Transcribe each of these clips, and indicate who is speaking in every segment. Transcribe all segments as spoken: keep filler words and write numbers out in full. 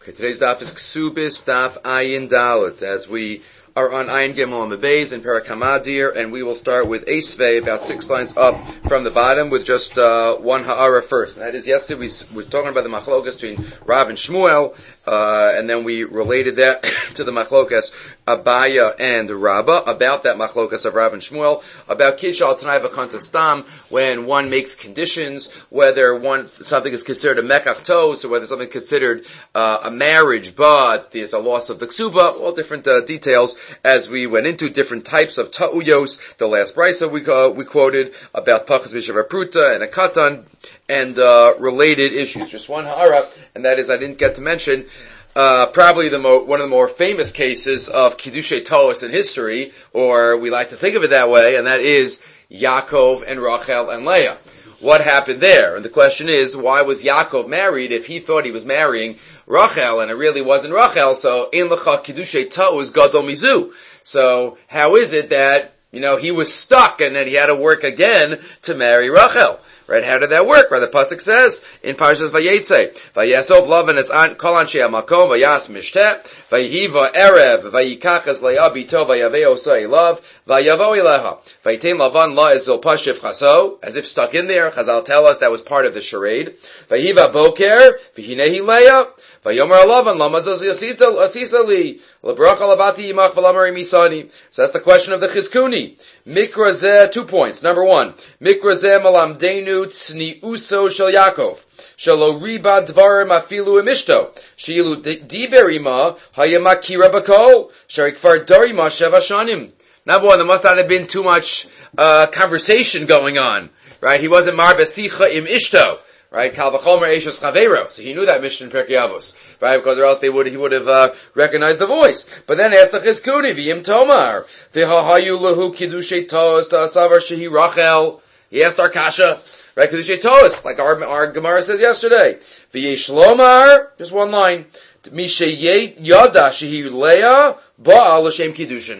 Speaker 1: Okay, today's daf is Ksubis Daf Ayin Dalet, as we are on Ayin Gimel on the Beis in Perek Hamadir, and we will start with Esvei, about six lines up from the bottom, with just uh, one ha'ara first. And that is, yesterday we, we were talking about the machlokas between Rav and Shmuel, uh, and then we related that to the machlokas Abaya and Rabbah, about that machlokas of Rav and Shmuel, about Kishal Tanai V'Kansa Stam, when one makes conditions, whether one something is considered a mekach tos, or whether something is considered uh, a marriage, but there's a loss of the ksuba, all different uh, details, as we went into different types of ta'uyos. The last brisa we uh, we quoted about pachas b'shavapruta and a katan, and uh, related issues. Just one ha'ara, and that is I didn't get to mention, Uh, probably the mo- one of the more famous cases of Kiddushay Toas in history, or we like to think of it that way, and that is Yaakov and Rachel and Leah. What happened there? And the question is, why was Yaakov married if he thought he was marrying Rachel, and it really wasn't Rachel? So, in Lecha Kiddushay Toas Gadol Mizu. So, how is it that, you know, he was stuck and that he had to work again to marry Rachel? Right? How did that work? Right? The pasuk says in Parshas Vayetze, Vayasov Lavan es an kol anshe hamakom vayas mishteh vayihiva erev vayikach es leah bito vayavei osa elav vayavo eleha vayitein Lavan la ezil pashiv chaso, as if stuck in there. Chazal tell us that was part of the charade. Vayihiva boker v'hinehi Leah Vayomer Lavan lama zos asisa li lebracha labati yimach v'lamari misani. So that's the question of the Chizkuni. Mikra zeh, two points. Number one, Mikra zeh malamdenu tzniuso shel Yaakov shelo riba dvarim afilu emishto sheilu diber ima hayamakira bakol sharik far darima sheva shanim. Number one, there must not have been too much uh, conversation going on, right? He wasn't mar besicha im ishto. Right, Kal v'chomer eishos chavero. So he knew that mission in Pirkei Avos, right? Because or else they would he would have uh, recognized the voice. But then asked the Chizkuni v'yim tomar v'hahayu lehu kiddushay tos ta'asavar shehi Rachel. He asked our kasha, right? Kiddushay tos, like our our Gemara says yesterday. V'yesh lomar, just one line. Mishayet yada shehi Leah ba'al l'shem kiddushin.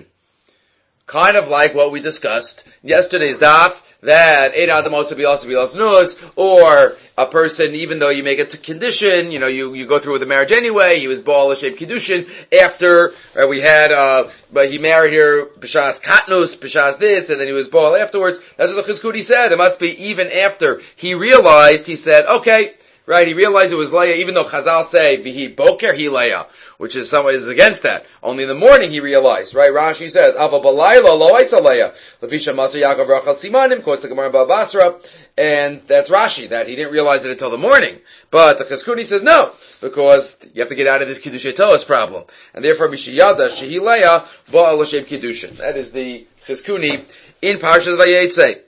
Speaker 1: Kind of like what we discussed yesterday's daf, that Eid Adamos would be also be nus, or a person, even though you make it to condition, you know, you, you go through with the marriage anyway, he was Baal L'Shem Kiddushin, after, uh, we had, uh, but he married her, B'shas Katnus, B'shas this, and then he was Baal afterwards. That's what the Chizkuni said. It must be even after he realized, he said, okay, right, he realized it was Leah, even though Chazal say, V'hi Boker Hi Leah, which is some is against that. Only in the morning he realized, right? Rashi says, Ava Balayla Lo Isa Leah, Levisha Maser Yaakov Rachel Simanim, quotes the Gemara Bava Basra, and that's Rashi, that he didn't realize it until the morning. But the Chizkuni says no, because you have to get out of this Kiddushay Toas problem. And therefore, Mishiyada Shehi Leah, Ba'al L'Shem Kiddushin. That is the Chizkuni in Parshas Vayetze.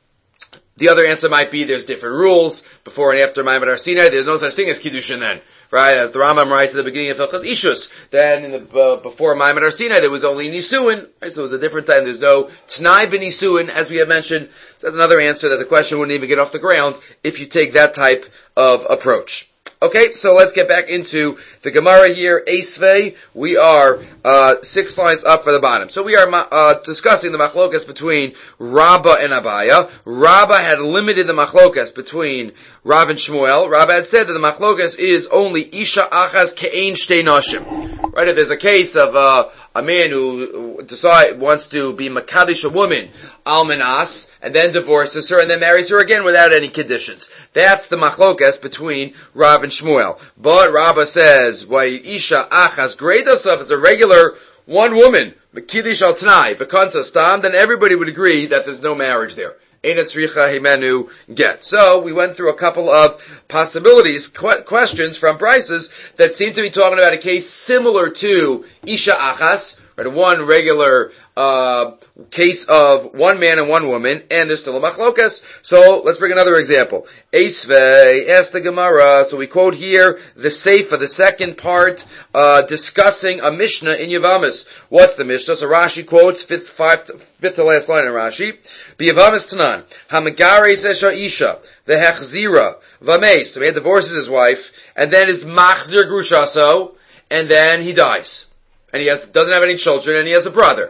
Speaker 1: The other answer might be there's different rules before and after Ma'amad Har Sinai. There's no such thing as Kiddushin then, right? As the Rambam writes at the beginning of Hilchos Ishus, then in the, uh, before Ma'amad Har Sinai there was only Nisuin, right? So it was a different time. There's no T'nai b'Nisuin, as we have mentioned. So that's another answer that the question wouldn't even get off the ground if you take that type of approach. Okay, so let's get back into the Gemara here, Esvei. We are uh six lines up for the bottom. So we are uh discussing the machlokas between Rabbah and Abaya. Rabbah had limited the machlokas between Rav and Shmuel. Rabbah had said that the machlokas is only Isha Achaz Ke'ein Shtei Nashim. Right, if there's a case of uh a man who decide wants to be Makadish a woman, Almanas, and then divorces her and then marries her again without any conditions. That's the machlokas between Rav and Shmuel. But Rabbah says, why Isha Achas Greidasav is a regular one woman, Mekidish al Tnai, Vakansa Stam, then everybody would agree that there's no marriage there. Einatzricha Himenu get. So we went through a couple of possibilities, qu- questions from Brises that seem to be talking about a case similar to Isha Achas, right? One regular uh case of one man and one woman, and there's still a machlokas. So let's bring another example. Esvei asked the Gemara. So we quote here the Seifa, the second part, uh discussing a Mishnah in Yavamis. What's the Mishnah? So Rashi quotes fifth, five, fifth to last line in Rashi. B'Yavamis Tanan Hamagares Esha Isha v'Hechzira v'Meis. So he divorces his wife, and then is Machzir Grushaso, and then he dies, and he has doesn't have any children, and he has a brother.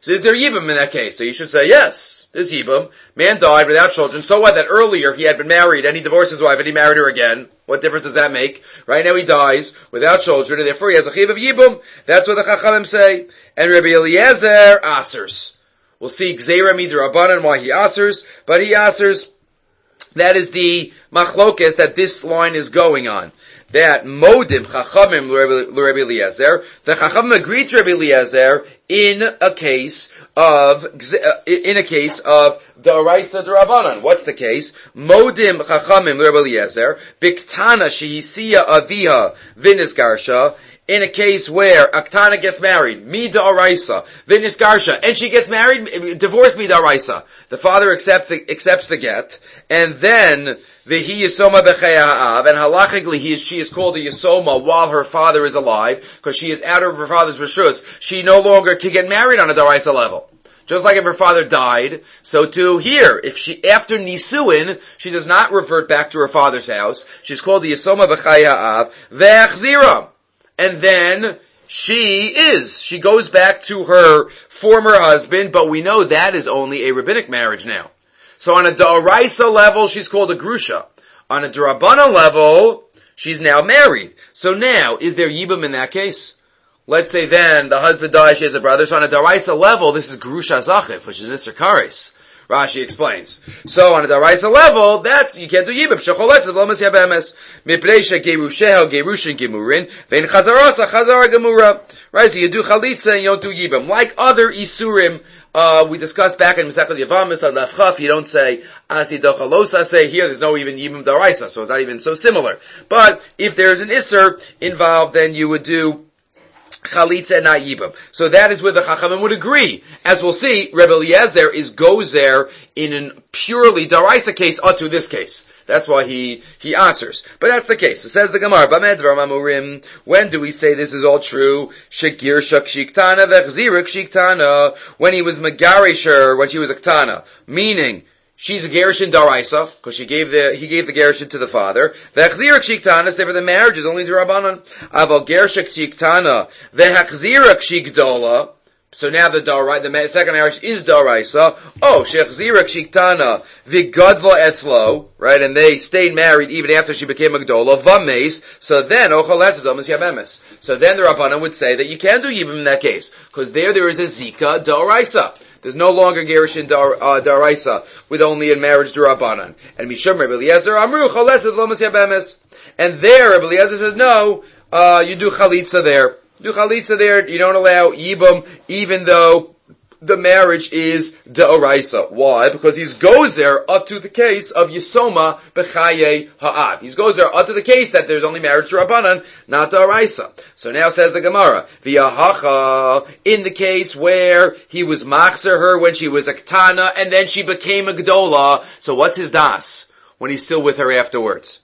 Speaker 1: So is there Yibum in that case? So you should say yes. There's Yibum. Man died without children. So what? That earlier he had been married and he divorced his wife and he married her again. What difference does that make? Right now he dies without children and therefore he has a Chiv of Yibum. That's what the Chachamim say. And Rabbi Eliezer asers. We'll see Gzeira Midrabanan why he asers, but he asers. That is the machlokes that this line is going on. That modim chachamim l'Rebbe Eliezer. The chachamim agreed to Rebbe Eliezer in a case of in a case of d'oraisa d'Rabbanan. What's the case? Modim chachamim l'Rebbe Eliezer biktana shehisiya aviha v'nisgarsha. In a case where Aktana gets married, Mida Araisa, Vinis Garsha, and she gets married, divorced Mida Araisa. The father accept the, accepts the get, and then Vihi Yisoma B'Chei Ha'av, and halachically he is, she is called a Yisoma while her father is alive, because she is out of her father's Rishus. She no longer can get married on a Daraisa level. Just like if her father died, so too here, if she, after Nisuin, she does not revert back to her father's house, she's called the Yisoma B'Chei Ha'av, Ve'achzira. And then she is. She goes back to her former husband, but we know that is only a rabbinic marriage now. So on a D'oraisa level, she's called a Grusha. On a D'Rabbana level, she's now married. So now, is there Yibum in that case? Let's say then, the husband dies, she has a brother. So on a D'oraisa level, this is Grusha Zachiv, which is Nisr Kares. Rashi explains. So on a Daraisa level, that's, you can't do Yibum. Shecholetz lo mas yabemes. Mipnei shegerusheha gerushin gemurin. Vein chazarasa chazara gemura. Right, so you do Chalitza and you don't do Yibum. Like other Isurim, uh, we discussed back in Masechtas Yavamis on Lafchaf, you don't say Asi Dochalosa, say here, there's no even Yibum Daraisa, so it's not even so similar. But if there's an Isser involved, then you would do Chalitza and not Yibum. So that is where the Chachamim would agree. As we'll see, Rebbe Eliezer is goes there in a purely Daraisa case up to this case. That's why he, he answers. But that's the case. It says the Gemara, Bamedvar Mamurim, when do we say this is all true? Shekir Shak Shiktana Vechzirik Shiktana, when he was Megarisher, when she was a Ktana. Meaning, she's a Gerushin Daraisa, because she gave the, he gave the Gerushin to the father. V'achzirak Shiktana, therefore the marriage is only D'Rabbanan. Aval Gershak Shiktana, v'achzirak Shikdola. So now the Darai, the second marriage is Daraisa. Oh, Shechzirak Shiktana, v'gadva etzlo, right, and they stayed married even after she became a Gdola, v'meis, so then, Ocholetz is almost Yabemis. So then the Rabbanan would say that you can do Yibum in that case, because there there is a Zika Daraisa. There's no longer Gerushin dar, uh, Daraisa with only in marriage D'Rabbanan. And Mishum Rebbe Eliezer Amru Chalesed Lomas Yabemes. And there Rebbe Eliezer says no, uh, you do Chalitza there. Do Chalitza there. You don't allow Yibum, even though the marriage is D'Oraisa. Why? Because he goes there up to the case of Yisoma B'chaye Ha'av. He goes there up to the case that there's only marriage to Rabbanan, not D'Oraisa. So now says the Gemara, V'yahacha, in the case where he was machzer her when she was a Ktana, and then she became a Gdola. So what's his das? When he's still with her afterwards.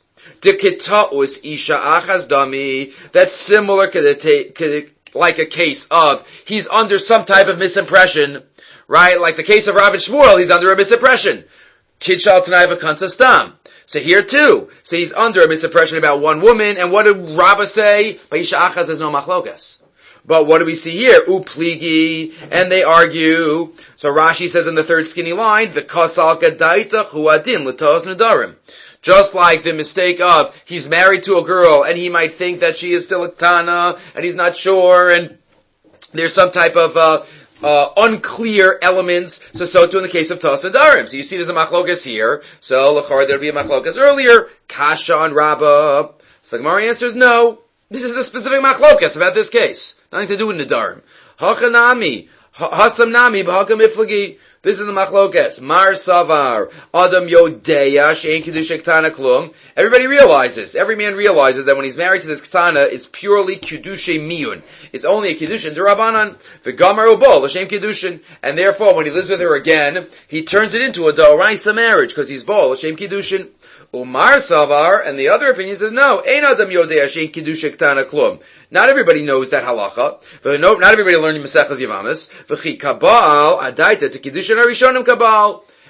Speaker 1: Dikitaus Isha Achaz Dami, that's similar to the like a case of, he's under some type of misimpression, right? Like the case of Rav and Shmuel, he's under a misimpression. Kid shal t'nai v'kansa stam. So here too, so he's under a misimpression about one woman, and what did Rabbah say? Ba'isha achaz, there's no machlokas. But what do we see here? Upligi, and they argue. So Rashi says in the third skinny line, v'kasal gadaita chuadin l'tos nedarim. Just like the mistake of, he's married to a girl, and he might think that she is still a Tana, and he's not sure, and there's some type of, uh, uh, unclear elements. So, so too in the case of Tos and Darim. So you see there's a machlokas here. So, l'chor, there'll be a machlokas earlier. Kasha and Rabbah. So the Gemara answers, no. This is a specific machlokas about this case. Nothing to do with Nedarim. Hachanami. Hasam nami b'hakam iflagi. This is the machlokas. Mar savar. Adam yodeya she'en kiddush ktana klum. Everybody realizes, every man realizes that when he's married to this ktana, it's purely kiddushay miyun. It's only a kiddushin d'Rabbanan. V'gamar ubol l'shem kiddushin. And therefore, when he lives with her again, he turns it into a d'oraisa marriage, because he's bol l'shem kiddushin. Umar savar, and the other opinion says, no, ein adam yodeya she'en kiddush ktana klum. Not everybody knows that halacha. Not everybody learned Masechtas Yavamis. V'chi kabal adaita to kiddushin harishonim kabal.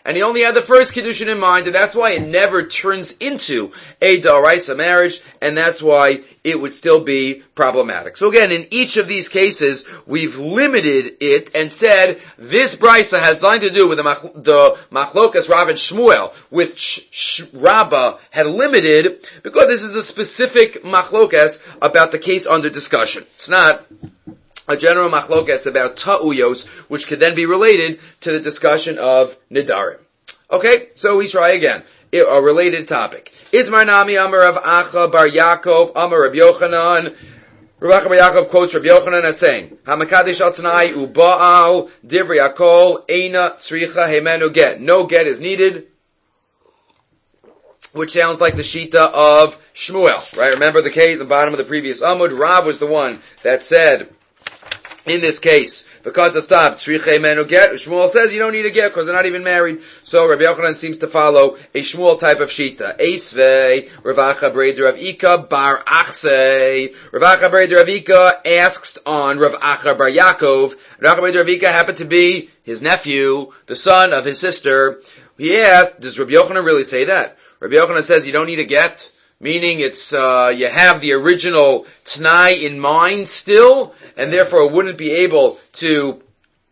Speaker 1: and he only had the first Kiddushin in mind, and that's why it never turns into a D'oraisa marriage, and that's why it would still be problematic. So again, in each of these cases, we've limited it and said, this Brisa has nothing to do with the, mach, the Machlokas Rav and Shmuel, which Sh- Sh- Rabbah had limited, because this is a specific Machlokas about the case under discussion. It's not a general Machlokas about Ta'uyos, which could then be related to the discussion of Nidarim. Okay, so we try again. A related topic. Itmar Nami Amar Rav Acha Bar Yaakov Amar Rav Yochanan. Rav Acha Bar Yaakov quotes Rav Yochanan as saying, Hamakadesh al Tanai Uba'al Divrei Akol Eina Tzricha Hemenu Get. No get is needed, which sounds like the Shita of Shmuel, right? Remember the case at the bottom of the previous Amud? Rav was the one that said, in this case, because it stopped, Tzricha Menu Get, Shmuel says you don't need a get because they're not even married. So Rabbi Yochanan seems to follow a Shmuel type of Shita. Eisvei, Rav Acha Breder Rav Ika Bar Achsei. Rav Acha Breder Rav Ika asks on Rav Acha Bar Yaakov. Rav Acha Breder Rav Ika happened to be his nephew, the son of his sister. He asked, does Rabbi Yochanan really say that? Rabbi Yochanan says you don't need a get. Meaning it's, uh, you have the original T'nai in mind still, and therefore it wouldn't be able to,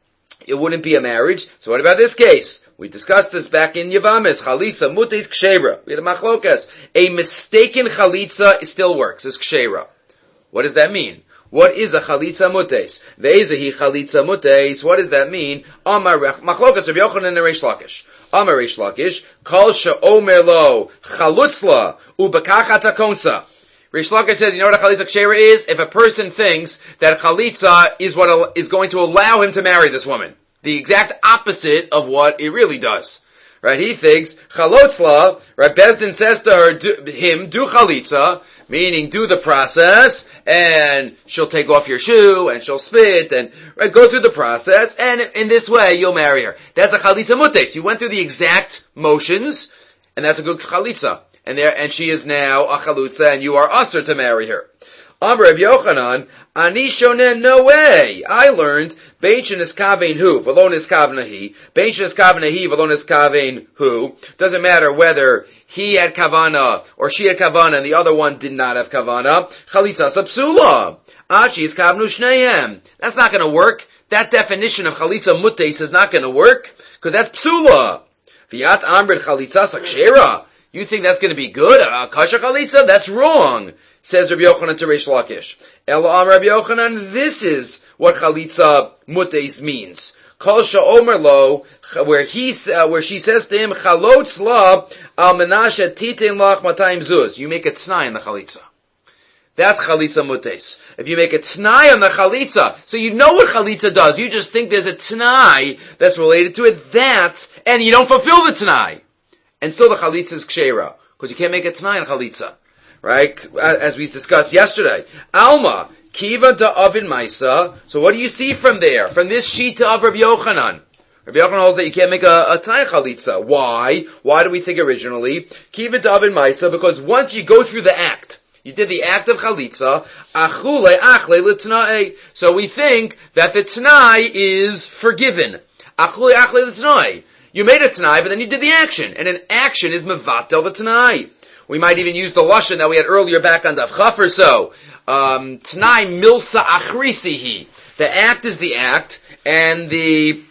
Speaker 1: it wouldn't be a marriage. So what about this case? We discussed this back in Yavamis. Chalitza, mutais kshera. We had a machlokas. A mistaken chalitza still works, is kshera. What does that mean? What is a chalitza mutes? Ve'ezahi chalitza mutes. What does that mean? Amar machlokas Rabbi Yochanan and Reish Lakish. Amar Reish Lakish. Kol she'omer lo chalutzla ubekach atakonsa. Reish Lakish says, you know what a chalitza kshera is? If a person thinks that chalitza is what is going to allow him to marry this woman. The exact opposite of what it really does. Right? He thinks, chalotzla, right? Bezdin says to her, do, him, do chalitza, meaning do the process, and she'll take off your shoe, and she'll spit, and, right, go through the process, and in this way, you'll marry her. That's a chalitza mutes. You went through the exact motions, and that's a good chalitza. And there, and she is now a chalutza, and you are usher to marry her. Amar Reb Yochanan, ani shonen, no way. I learned, bein sheniskavein hu, v'lo niskavna hi, bein sheniskavna hi, v'lo niskavein hu. Doesn't matter whether he had kavana, or she had kavana, and the other one did not have kavana. Chalitza sapsula. Achi iskavnu shnehem. That's not gonna work. That definition of chalitza mutes is not gonna work, because that's psula. V'yat amrit chalitza sakshera. You think that's gonna be good? A kasha chalitza? That's wrong. Says Rabbi Yochanan to Reish Lakish. Ela Rabbi Yochanan, this is what chalitza mutes means. Kol she'omer lo, where he, uh, where she says to him, chalotz la al menashe titen lach matayim zuz. You make a t'nai on the chalitza. That's chalitza mutes. If you make a t'nai on the chalitza, so you know what chalitza does, you just think there's a t'nai that's related to it, that, and you don't fulfill the t'nai. And still the chalitza is kshera, because you can't make a t'nai on chalitza. Right? As we discussed yesterday. Alma, kiva da avin maisa. So what do you see from there? From this shita of Rabbi Yochanan. Rabbi Yochanan holds that you can't make a, a t'nai chalitza. Why? Why do we think originally? Kiva da avin maisa, because once you go through the act, you did the act of chalitza, achule achle l't'nai. So we think that the t'nai is forgiven. Achule achle l't'nai. You made a t'nai, but then you did the action. And an action is mevatel the t'nai. We might even use the lashon that we had earlier back on Daf Chaf or so. Um, T'nai milsa achrisihi. The act is the act, and the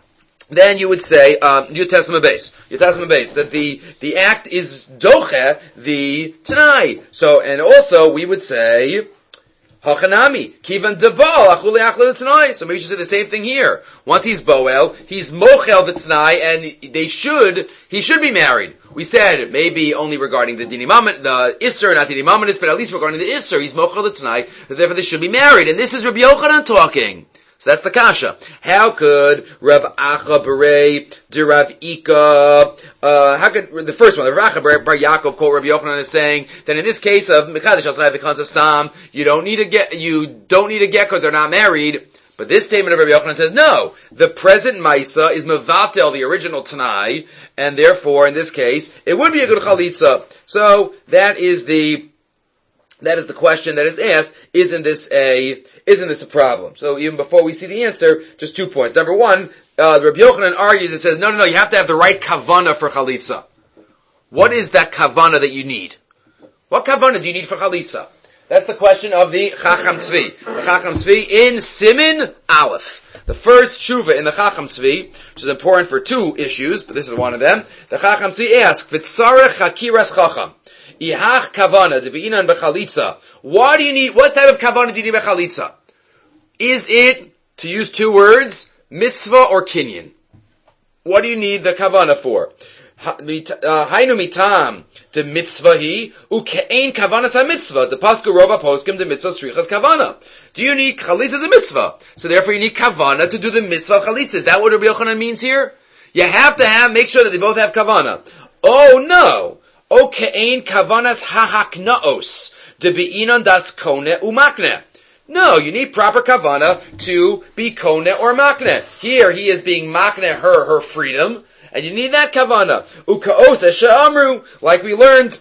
Speaker 1: then you would say um, Yutesma base, Yutesma base that the the act is doche the T'nai. So, and also we would say Hachanami, kivan debal, achule achle t'nai. So maybe you should say the same thing here. Once he's boel, he's mochel the t'nai, and they should, he should be married. We said maybe only regarding the dinimam, the isser, not the dinimamanis, but at least regarding the isser, he's mochel the t'nai, therefore they should be married. And this is Rabbi Yochanan talking. So that's the kasha. How could Rav Acha Berei de Rav Ika, uh, how could, the first one, Rav Acha Bar Yaakov quote Rabbi Yochanan is saying that in this case of Mekadesh al Tanai v'Kansa Stam, you don't need to get, you don't need to get because they're not married. But this statement of Rabbi Yochanan says, no, the present Maisa is Mevatel, the original Tanai, and therefore, in this case, it would be a good Chalitza. So, that is the, that is the question that is asked, isn't this a, isn't this a problem? So even before we see the answer, just two points. Number one, uh, Rabbi Yochanan argues and says, no, no, no, you have to have the right kavana for chalitza. What is that kavana that you need? What kavana do you need for chalitza? That's the question of the Chacham Tzvi. The Chacham Tzvi in Simin Aleph. The first tshuva in the Chacham Tzvi, which is important for two issues, but this is one of them. The Chacham Tzvi asks, V'tzarech hakiras chacham. Ihach kavana debi'inan b'chalitza. Why do you need, what type of kavana do you need b'chalitza? Is it, to use two words, mitzvah or kinyan? What do you need the kavana for? Hainu mitam de mitzvahi ukein kavanas ha-mitzvah. The pasku rova poskim de mitzvah srichas kavana. Do you need chalitza as a mitzvah? So therefore you need kavana to do the mitzvah of chalitza. Is that what Rabbi Yochanan means here? You have to have, make sure that they both have kavana. Oh no! Ukein kavanas ha-haknaos de be'inon das kone umakne. No, you need proper kavana to be kone or makne. Here he is being makne her, her freedom. And you need that kavana. Ukaos she'amru, like we learned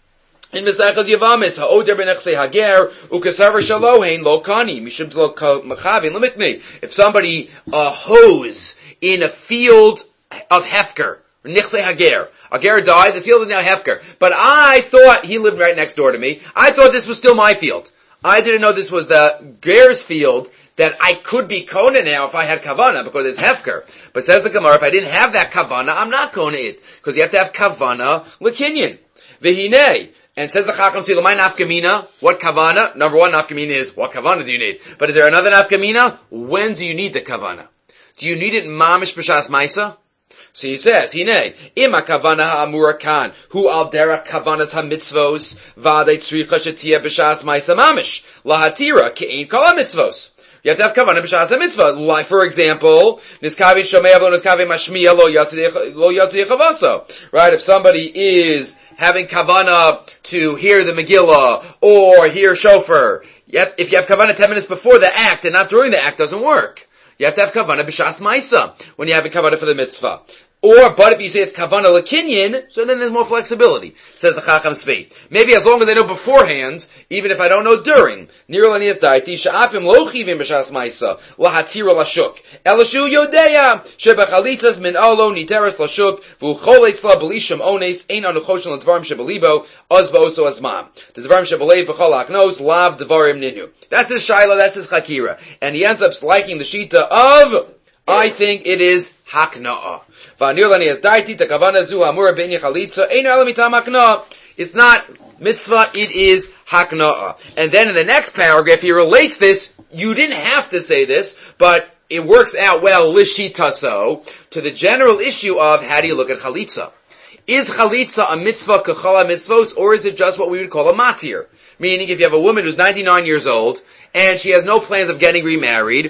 Speaker 1: in Mesechus Yavamis, ha'oder b'nechsei hager, ukasaver shalohein lo kani, mishum lo machavin limikni. If somebody uh, hoes in a field of hefker, nechsei hager, hager died, this field is now hefker. But I thought he lived right next door to me. I thought this was still my field. I didn't know this was the ger's field, that I could be kona now if I had kavana, because it's hefker. But says the Gemara, if I didn't have that kavana, I'm not kona it. Because you have to have kavana l'kinyan. V'hinei. And says the Chacham Tzvi, l'may nafkamina, what kavana? Number one nafkamina is, what kavana do you need? But is there another nafkamina? When do you need the kavana? Do you need it mamish b'shas maisa? So he says, hinei, ima kavana ha'amura kan, hu al derech kavanas ha'mitzvos, v'adei tzricha shetia b'shas maisa mamish, lahatira ke'ein kol ha'mitzvos. You have to have kavana b'shas ha-mitzvah. Like, for example, niskavi shomei avlo niskavi mashmiya lo yatzu yechavaso. Right? If somebody is having kavana to hear the Megillah or hear shofar, yet if you have kavana ten minutes before the act and not during the act, doesn't work. You have to have kavana b'shas maisa when you have a kavana for the mitzvah. Or, but if you say it's kavana l'kinyan, so then there's more flexibility, says the Chacham Tzvi. Maybe as long as I know beforehand, even if I don't know during. Nir l'nias daiti, sha'afim lo chivim b'shas maisa, lahatira lashuk. Elashu yodeya, shebachalitzas min alo niteres lashuk, v'uchol eitzla b'lisham ones, ein anuchoshen l'dvarim shebelibo, oz v'oso azmam. The dvarim shebelev b'chol aknos, lav dvarim ninu. That's his shaila, that's his chakira. And he ends up liking the shita of, I think it is hakna'ah. It's not mitzvah, it is hakna'ah. And then in the next paragraph he relates this, you didn't have to say this, but it works out well, lishitaso, to the general issue of how do you look at chalitza. Is chalitza a mitzvah kechala mitzvos, or is it just what we would call a matir? Meaning if you have a woman who's ninety-nine years old, and she has no plans of getting remarried,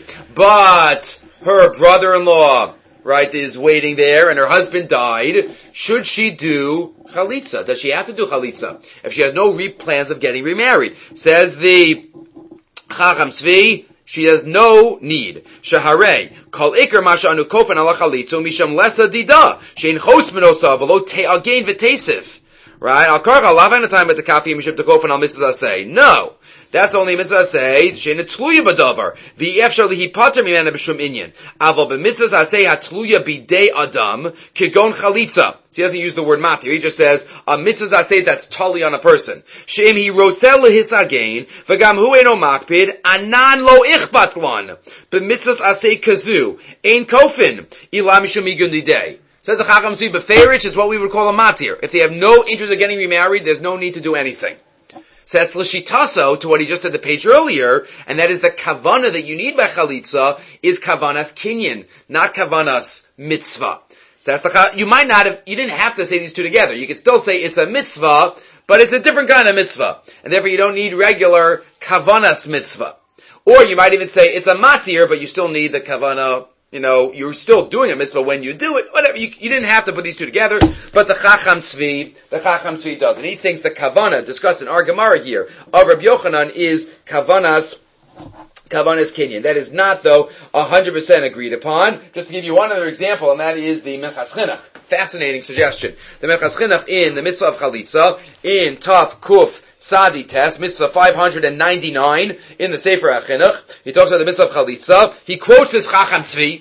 Speaker 1: but her brother-in-law, right, is waiting there, and her husband died, should she do chalitza? Does she have to do chalitza? If she has no re- plans of getting remarried. Says the Chacham Tzvi, she has no need. Shaharei, kol ikar masha anu kofan ala chalitza, misham lesa dida, shein chos menosa, velo te'again v'tesif. Right? Al karcha, lav time at the kafi, misham tekofan al mitzvah say. No. That's only mitzvah say she'en tluya b'davar v'yefshar lihipater mimena b'shum inyan. Aval b'mitzvah say hatluya b'dei adam kigon chalitza. He doesn't use the word matir. He just says a mitzvah say that's totally on a person. She'im he rotzel lehisagain v'gam hu eno makpid anan lo ichbat lan b'mitzvah say kazu ein kofin ilam mishum igun didei. Says the Chacham Tzvi, b'feirich is what we would call a matir. If they have no interest in getting remarried, there's no need to do anything. So that's l'shitaso to what he just said the page earlier, and that is the kavana that you need by chalitza is kavanas kinyan, not kavanas mitzvah. So that's the, you might not have, you didn't have to say these two together. You could still say it's a mitzvah, but it's a different kind of mitzvah. And therefore you don't need regular kavanas mitzvah. Or you might even say it's a matir, but you still need the kavana. You know, you're still doing a mitzvah when you do it. Whatever, you, you didn't have to put these two together, but the Chacham Tzvi, the Chacham Tzvi does. And he thinks the kavana, discussed in our Gemara here, of Rabbi Yochanan is kavanas, kavanas kinyan. That is not, though, one hundred percent agreed upon. Just to give you one other example, and that is the Minchas Chinuch. Fascinating suggestion. The Minchas Chinuch in the mitzvah of chalitza, in Taf Kuf Sadi test, mitzvah five hundred ninety-nine in the Sefer HaChinuch. He talks about the mitzvah of chalitza. He quotes this Chacham Tzvi,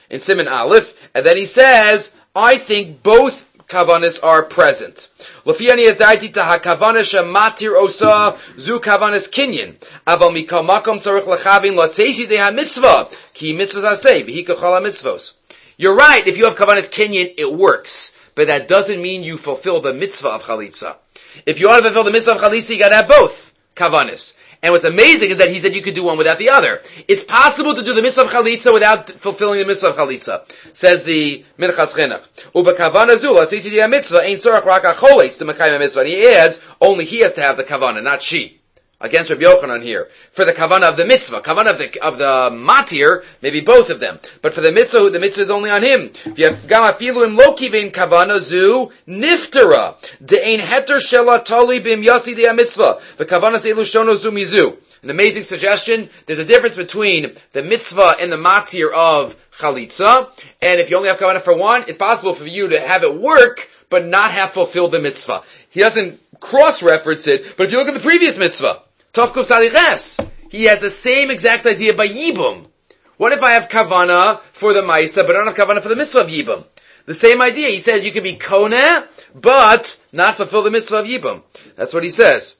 Speaker 1: in Siman Aleph, and then he says, I think both kavanas are present. L'fiani is daiti ta hakavana shematir osa zu kavanas kinyan. Aval mikal makom tzarich lechavin latzeisi de ha-mitzvah. Ki mitzvahs aseh, v'hi kachal ha-mitzvos. You're right, if you have kavanas kinyan, it works. But that doesn't mean you fulfill the mitzvah of chalitza. If you want to fulfill the mitzvah of chalitza, you gotta have both kavanas. And what's amazing is that he said you could do one without the other. It's possible to do the mitzvah of chalitza without fulfilling the mitzvah of chalitza. Says the Minchas Chinuch. Uba kavana zula sisi di mitzvah ain't sorach rak acholitz to mekayim mitzvah. And he adds, only he has to have the kavana, not she. Against Rabbi Yochanan here. For the kavana of the mitzvah, kavana of the, of the matir, maybe both of them. But for the mitzvah, the mitzvah is only on him. If you have gam afilu im lo kivin kavana zu niftera. De ein heter shela tali bim yasi de mitzvah. The kavana zelu shono zu mizu. An amazing suggestion. There's a difference between the mitzvah and the matir of chalitza. And if you only have kavana for one, it's possible for you to have it work, but not have fulfilled the mitzvah. He doesn't cross-reference it, but if you look at the previous mitzvah, Tovkuf Saliches, he has the same exact idea by Yibum. What if I have kavana for the Maisa, but I don't have kavana for the mitzvah of Yibum? The same idea. He says you can be koneh, but not fulfill the mitzvah of Yibum. That's what he says.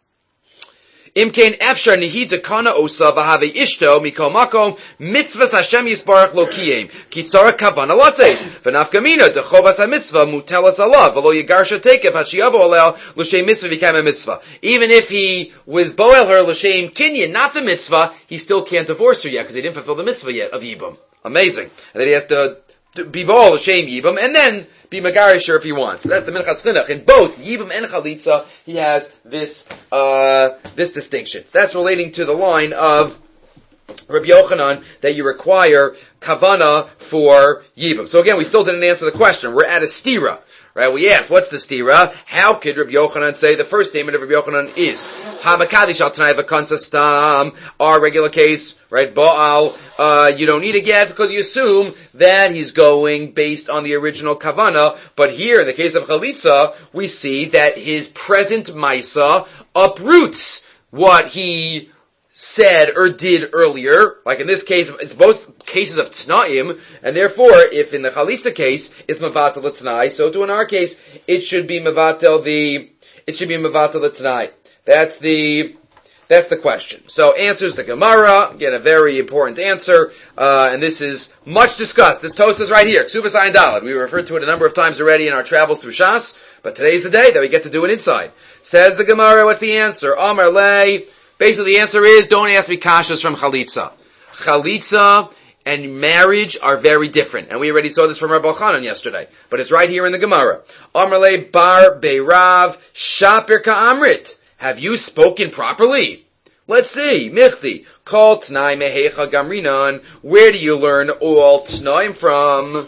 Speaker 1: Imkein efshar nihita kana osa v'have ishto mikol makom mitzvahs Hashem yisbarach lo kiyem kitzara kavana lates v'nafkamina dechovas ha-mitzvah mutelas alav v'lo yigarsha tekev hashiyavo alel l'shem mitzvah v'kam mitzvah. Even if he was boel her l'shem kinyan, not the mitzvah, he still can't divorce her yet because he didn't fulfill the mitzvah yet of Yibum. Amazing. And then he has to be boel l'shem Yibum and then be Megarish if he wants. But that's the Minchas Chinuch. In both Yibum and Chalitza, he has this, uh, this distinction. So that's relating to the line of Rabbi Yochanan that you require kavana for Yibum. So again, we still didn't answer the question. We're at a stira. Right? We asked, what's the stira? How could Rabbi Yochanan say the first statement of Rabbi Yochanan is Hamakadish al Tanai v'kansa stam, our regular case, right? Baal, uh, you don't need a get because you assume that he's going based on the original kavana. But here, in the case of Chalitza, we see that his present Maisa uproots what he said or did earlier. Like in this case, it's both cases of T'naim, and therefore, if in the Chalitza case, it's Mevatel T'nai, so too in our case, it should be Mevatel the, it should be Mevatel T'nai. That's the, that's the question. So answers the Gemara, again a very important answer, uh, and this is much discussed. This toast is right here, Ksubas Ayin Daled. We referred to it a number of times already in our travels through Shas, but today's the day that we get to do it inside. Says the Gemara, what's the answer? Amar Lei. Basically, the answer is, don't ask me kashas from Chalitza. Chalitza and marriage are very different. And we already saw this from Rabbi Chanan yesterday. But it's right here in the Gemara. Amrle bar beirav shaper ka'amrit. Have you spoken properly? Let's see. Michti. Kol t'nai mehecha gamrinan. Where do you learn all t'naim from?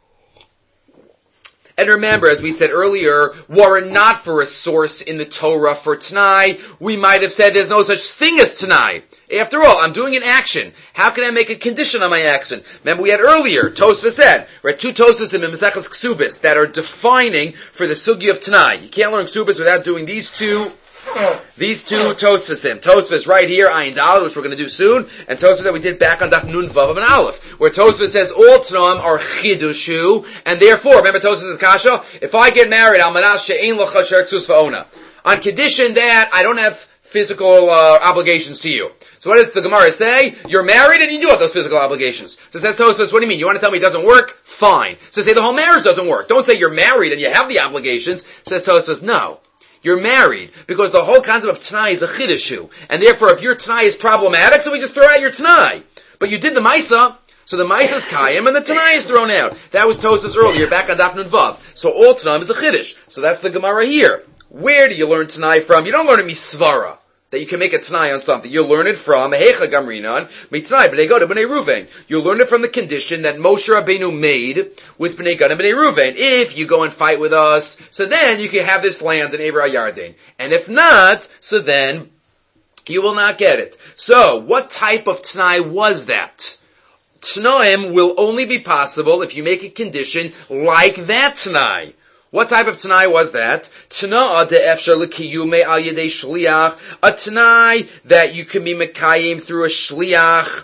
Speaker 1: And remember, as we said earlier, were it not for a source in the Torah for T'nai, we might have said there's no such thing as T'nai. After all, I'm doing an action. How can I make a condition on my action? Remember we had earlier, Tosfos said, we had two Tosfos in Maseches Ksubis that are defining for the Sugi of T'nai. You can't learn Ksubis without doing these two These two Tosfosim. Tosfos right here, Ayin Daled, which we're going to do soon, and Tosfos that we did back on Daf Nun Vav and Aleph, where Tosfos says all T'naim are Chidushu, and therefore, remember Tosfos is Kasha, if I get married, Almanas she'ein lo chasher ksus va'ona, on condition that I don't have physical uh, obligations to you. So what does the Gemara say? You're married and you do have those physical obligations. So says Tosfos, what do you mean? You want to tell me it doesn't work? Fine. So say the whole marriage doesn't work. Don't say you're married and you have the obligations. Says Tosfos, no. You're married, because the whole concept of T'nai is a chidushu. And therefore, if your T'nai is problematic, so we just throw out your T'nai. But you did the Maisa, so the Maisa is Kayim, and the T'nai is thrown out. That was Tosfos earlier, back on Daf Nun Vav. So all T'nai is a chidush. So that's the Gemara here. Where do you learn T'nai from? You don't learn it misvara, that you can make a T'nai on something. You learn it from Hecha Gamrinan, Mitnai B'nei Gad B'nei Ruvain. You learn it from the condition that Moshe Rabbeinu made with B'nei Gad and B'nei Ruvain. If you go and fight with us, so then you can have this land in Eivra Yarden. And if not, so then you will not get it. So, what type of T'nai was that? T'naim will only be possible if you make a condition like that T'nai. What type of T'nai was that? T'na'a de'efshar l'kiyume al yedei shliach. A T'nai that you can be mekayim through a shliach.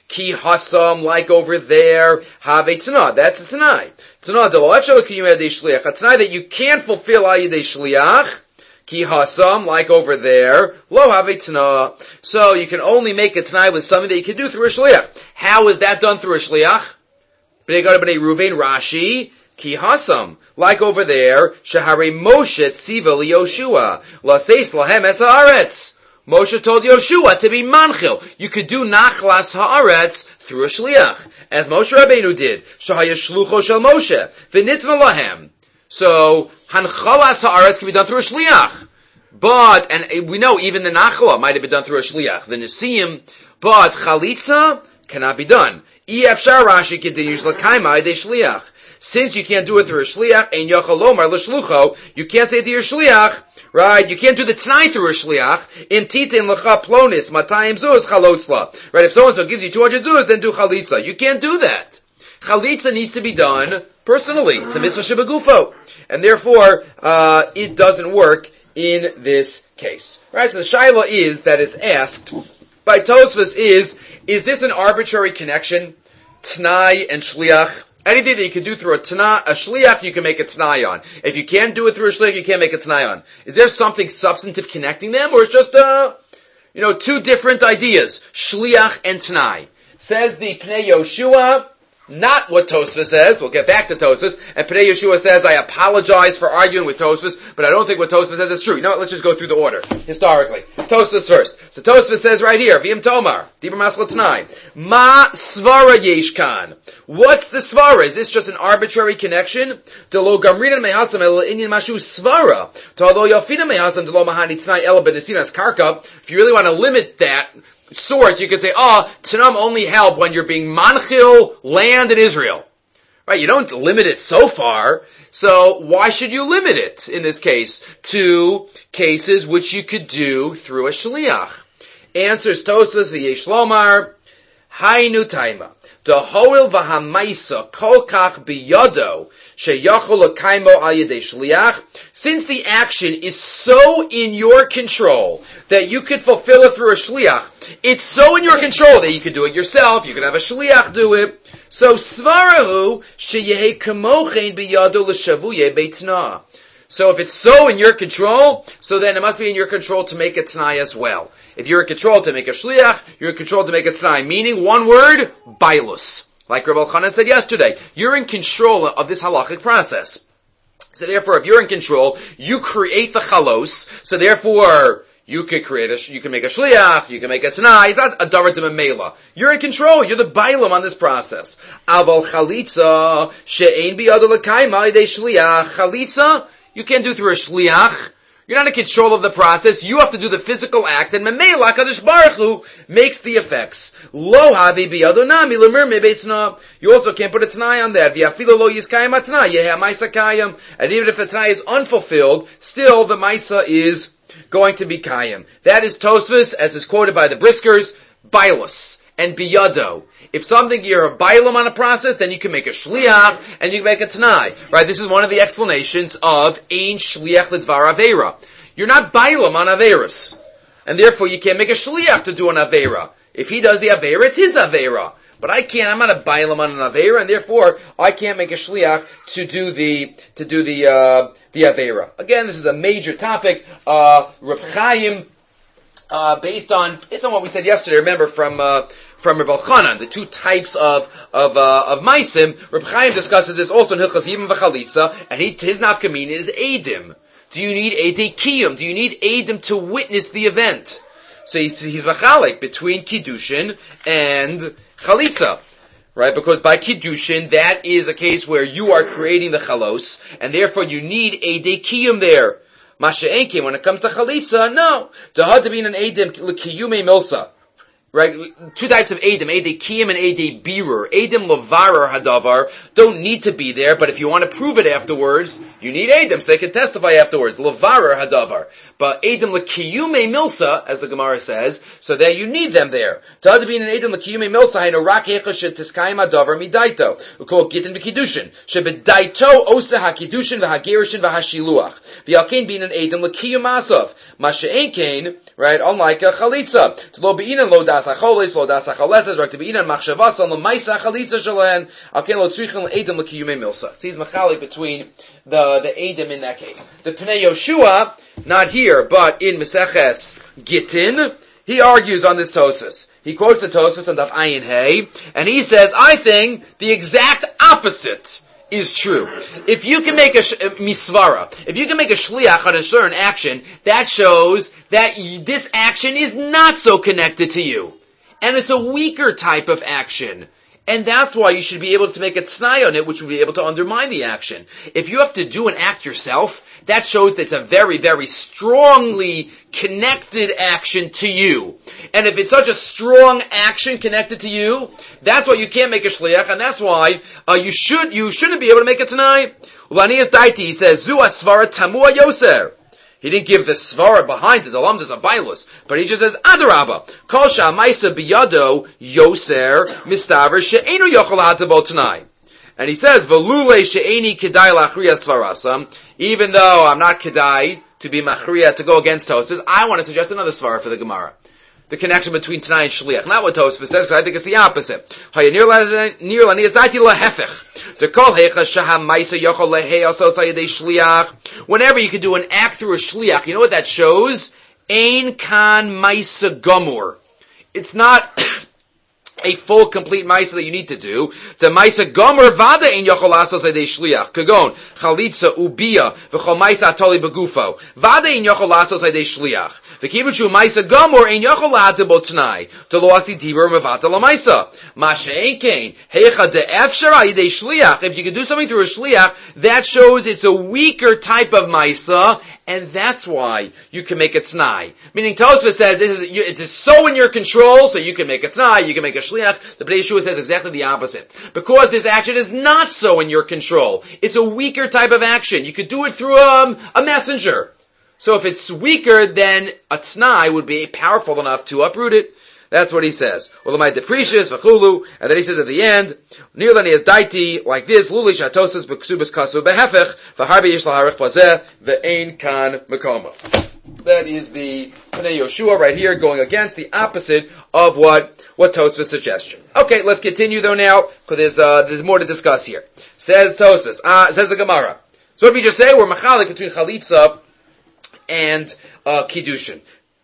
Speaker 1: Ki hasam, like over there, have a tanah. That's a tanai. Tanah delo efshel kiyum yedei shliach. A tanai that you can't fulfill al yedei shliach. Ki hasam, like over there, lo have a tanah. So you can only make a tanai with something that you can do through a shliach. How is that done through a shliach? B'nei Gad b'nei Ruvain, Rashi, ki hasam, like over there, shehare Moshe tziva li Yoshua, laseis lahem es haaretz. Moshe told Yoshua to be manchil. You could do nachlas haaretz through a shliach, as Moshe Rabbeinu did. Shahaya shlucho shel Moshe, v'nitna lahem. So, hanchalas haaretz can be done through a shliach. But, and we know even the nachla might have been done through a shliach, the nisim, but chalitza cannot be done. Efshar, Rashi continues, l'kaimai de shliach. Since you can't do it through a shliach, ein yachal lomar l'shlucho, you can't say to your shliach, right? You can't do the t'nai through a shliach. Im titin l'cha plonis, matayim zuz chalotzla. Right? If so-and-so gives you two hundred zuz, then do chalitza. You can't do that. Chalitza needs to be done personally. It's a mitzvah shebagufo. And therefore, uh, it doesn't work in this case. Right? So the shaila is, that is asked by Tosfos is, is this an arbitrary connection? T'nai and shliach? Anything that you can do through a t'na, a shliach, you can make a t'nai on. If you can't do it through a shliach, you can't make a t'nai on. Is there something substantive connecting them, or it's just, uh, you know, two different ideas? Shliach and t'nai. Says the Pnei Yoshua, not what Tosfos says. We'll get back to Tosfos. And Pnei Yoshua says, I apologize for arguing with Tosfos, but I don't think what Tosfos says is true. You know what? Let's just go through the order, historically. Tosfos first. So Tosfos says right here, V'im Tomar, Dibur Masla T'nai, Ma Svara Yeshkan. What's the Svara? Is this just an arbitrary connection? Delo Gamrina Mehasam El Inyan Mashu Svara. Talo Yafina Mehasam Delo Mahani T'nai El Benesinas Karka. If you really want to limit that source, you could say, oh, Tanam only help when you're being manchil land in Israel. Right? You don't limit it so far. So why should you limit it, in this case, to cases which you could do through a shliach? Answers Tosfos v'yesh lomar, Hainu taima. Dehoil v'hamaisa kol kach biyado sheyachol l'kaimo al yedei shliach. Since the action is so in your control that you could fulfill it through a shliach, it's so in your control that you could do it yourself, you could have a shliach do it. So svarahu sheyehe kamochen biyado l'shavuye beitna. So if it's so in your control, so then it must be in your control to make a t'nai as well. If you're in control to make a shliach, you're in control to make a t'nai. Meaning, one word, bailus. Like Rabbi Elchanan said yesterday, you're in control of this halachic process. So therefore, if you're in control, you create the chalos, so therefore, you could create a, you can make a shliach, you can make a t'nai. It's not a davar de memela. You're in control. You're the bailam on this process. Aval chalitza she'ein biyado l'kaima idei shliach. Chalitza, you can't do through a shliach. You're not in control of the process. You have to do the physical act, and memela Kadosh Baruch Hu makes the effects. Lo havi biyado nami lemer mebetzna. You also can't put a t'nai on that. V'afilo lo yiskayim at'nai yeha ma'isa kayim. And even if the t'nai is unfulfilled, still the ma'isa is going to be kayim. That is Tosfos, as is quoted by the Briskers, bailus and biyado. If something, you're a bailam on a process, then you can make a shliach, and you can make a t'nai. Right? This is one of the explanations of ein shliach l'dvar aveira. You're not bailam on averas. And therefore you can't make a shliach to do an aveira. If he does the aveira, it's his aveira. But I can't, I'm not a bailam on an aveira, and therefore I can't make a shliach to do the, to do the, uh, the aveira. Again, this is a major topic. Uh, Reb Chaim, uh, based on, based on what we said yesterday, remember from, uh, from Reb Elchanan, the two types of of uh, of maisim. Reb Chaim discusses this also in Hilchos Yibam v'Chalitza, and he, his nafkamina is edim. Do you need edei kiyum? Do you need edim to witness the event? So he's, he's v'chalik between kiddushin and chalitza, right? Because by kiddushin, that is a case where you are creating the chalos, and therefore you need edei kiyum there. Masha'enkim, when it comes to chalitza, no. Dehadabin and edim l'kiyume milsa. Right? Two types of Edim, Edei Kiyum and Edei Birur. Edim Levarer Hadavar don't need to be there, but if you want to prove it afterwards, you need Edim, so they can testify afterwards. Levarer Hadavar. But Edim Lekiyume Milsa, as the Gemara says, so that you need them there. Ta'adabin and Edim Lekiyume Milsa, haino rak hecha shetiskayim hadavar midaito. We call it Gittin v'Kiddushin. Shebedaito osa ha-Kiddushin v'ha-Gerushin v'ha-Shiluach. V'yalkein bin an Edim Lekiyum Asav. Masha'enkein, right, unlike a Chalitza. T'lo be'inan lo da das acholes, lo das acholetes, rak to be inan machshavas on the maisa chalitza shalen, alken lo tzrichen edom l'kiyume milsa. See, he's machalik between the, the edom in that case. The Pnei Yoshua, not here, but in Meseches Gittin, he argues on this Tosfos. He quotes the Tosfos on Daf Ayin Hey, and he says, I think the exact opposite is true. If you can make a, sh- a misvara, if you can make a shliach on a certain action, that shows that y- this action is not so connected to you. And it's a weaker type of action. And that's why you should be able to make a t'nai on it, which will be able to undermine the action. If you have to do an act yourself, that shows that it's a very, very strongly connected action to you. And if it's such a strong action connected to you, that's why you can't make a shliach, and that's why uh, you should you shouldn't be able to make it tonight. Ulanias daiti, he says, Zu asvara tamua yoser. He didn't give the svara behind it, the lamdas of bailus, but he just says, Adarabba, kol sha'maisa biyado yoser mistaver she'enu yochol hatavot tonight. And he says, Velule she'eni kedai lachriya svarasam, even though I'm not kedai to be machriya to go against Tosfos, I want to suggest another svara for the Gemara. The connection between Tanai and Shliach. Not what Tosfos says, because I think it's the opposite. Whenever you can do an act through a Shliach, you know what that shows? Ein kan maisa gomor. It's not a full, complete maisa that you need to do. The maisa gomer vada ein yochol asos edei shliach. Kagon, chalitza, ubia, v'chol maisa atoli begufo. Vada ein yochol asos edei shliach. V'kibuchu maisa gomer ein yochol atibot t'nai. Telo asi tibur mevata la maisa. Masha enkein, heicha de efshara edei shliach. If you can do something through a shliach, that shows it's a weaker type of maisa, and that's why you can make a t'nai. Meaning Tosfos says this is, it's so in your control, so you can make a t'nai, you can make a shliach. The Bnei Yeshua says exactly the opposite. Because this action is not so in your control. It's a weaker type of action. You could do it through um, a messenger. So if it's weaker, then a t'nai would be powerful enough to uproot it. That's what he says. Ulamai deprecious v'chulu, and then he says at the end, Nirlani is daiti like this. Luli shatosas b'ksubas kasu behefech v'harbi yish laharich plazeh ve'ein kan mekoma. That is the Pnei Yoshua right here, going against the opposite of what what Tosfos suggestion. Okay, let's continue though now, because there's uh, there's more to discuss here. Says Tosfos, uh, says the Gemara. So what did we just say? We're machalik between chalitza and uh, kiddushin.